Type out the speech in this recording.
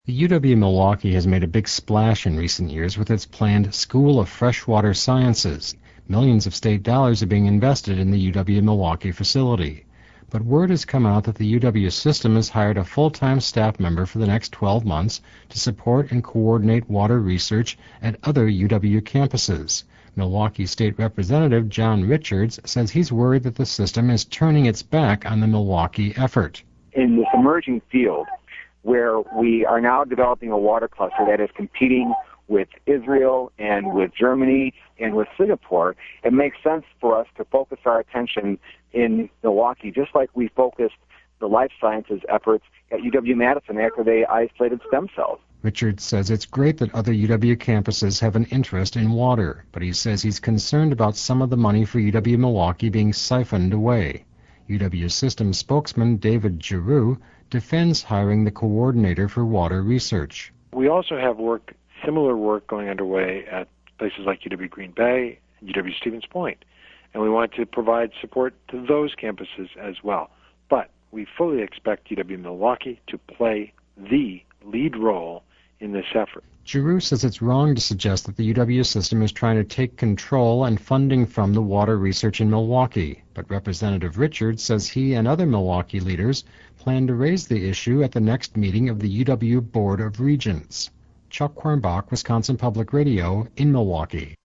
The UW-Milwaukee has made a big splash in recent years with its planned School of Freshwater Sciences. Millions of state dollars are being invested in the UW-Milwaukee facility. But word has come out that the UW system has hired a full-time staff member for the next 12 months to support and coordinate water research at other UW campuses. Milwaukee State Representative John Richards says he's worried that the system is turning its back on the Milwaukee effort. In this emerging field, where we are now developing a water cluster that is competing with Israel and with Germany and with Singapore, it makes sense for us to focus our attention in Milwaukee, just like we focused the life sciences efforts at UW-Madison after they isolated stem cells. Richards says it's great that other UW campuses have an interest in water, but he says he's concerned about some of the money for UW-Milwaukee being siphoned away. UW Systems spokesman David Giroux defends hiring the coordinator for water research. We also have similar work going underway at places like UW Green Bay and UW Stevens Point, and we want to provide support to those campuses as well. But we fully expect UW-Milwaukee to play the lead role in this effort. Giroux says it's wrong to suggest that the UW system is trying to take control and funding from the water research in Milwaukee, but Representative Richards says he and other Milwaukee leaders plan to raise the issue at the next meeting of the UW Board of Regents. Chuck Quirnbach, Wisconsin Public Radio, in Milwaukee.